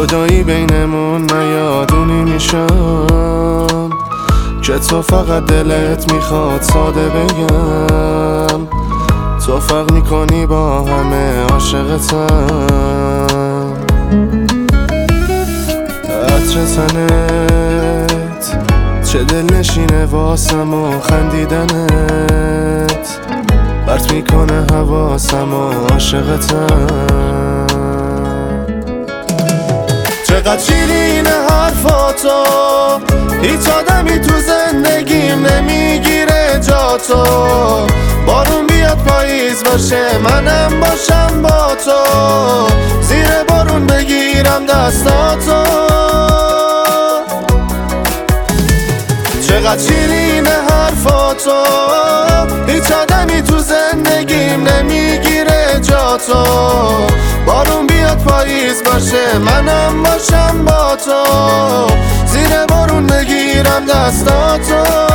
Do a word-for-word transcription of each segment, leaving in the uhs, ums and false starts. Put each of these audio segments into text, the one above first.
جدایی بینمون نیادونی میشم که تو فقط دلت میخواد ساده بگم تو فرق میکنی با همه عاشقتم. عطر تنت چه دل نشینه واسم و خندیدنت برت میکنه حواسم و عاشقتم. چقدر شیرینه حرفاتو هیچ آدمی تو زندگیم نمیگیره جاتو. بارون بیاد پاییز باشه منم باشم با تو زیر بارون بگیرم دستاتو. چقدر شیرینه حرفاتو هیچ آدمی تو زندگیم نمیگیره جاتو. بارون بیاد پاییز باشه منم باشم با تو زیر بارون بگیرم دستاتو.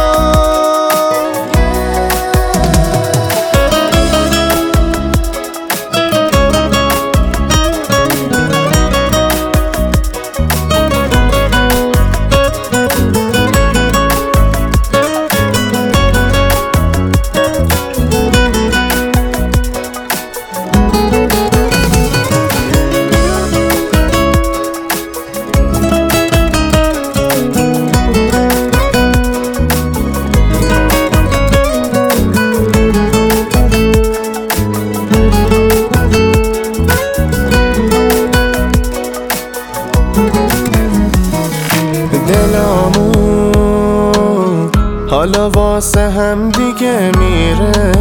دلامون حالا واسه هم دیگه میره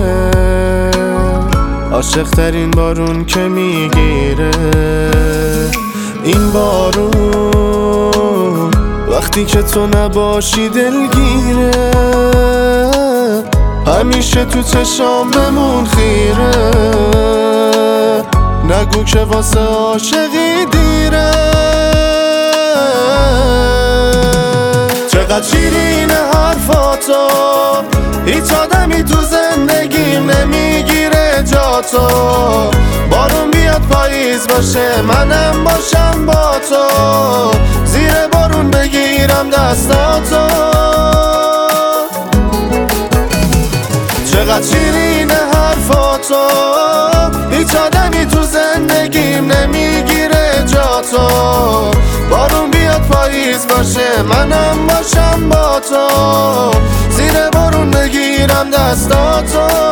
عاشق ترین بارون که میگیره. این بارون وقتی که تو نباشی دلگیره همیشه تو چشام بمون خیره. نگو که واسه عاشقی دیره. چقدر شیرینه حرفاتو هیچ آدمی تو زندگیم نمیگیره جاتو. بارون بیاد پاییز باشه منم باشم با تو زیر بارون بگیرم دستاتو. چقدر شیرینه حرفاتو هیچ آدمی تو زندگیم نمیگیره جاتو. بارون بیاد پاییز باشه منم باشم با تو زیر بارون بگیرم دستاتو.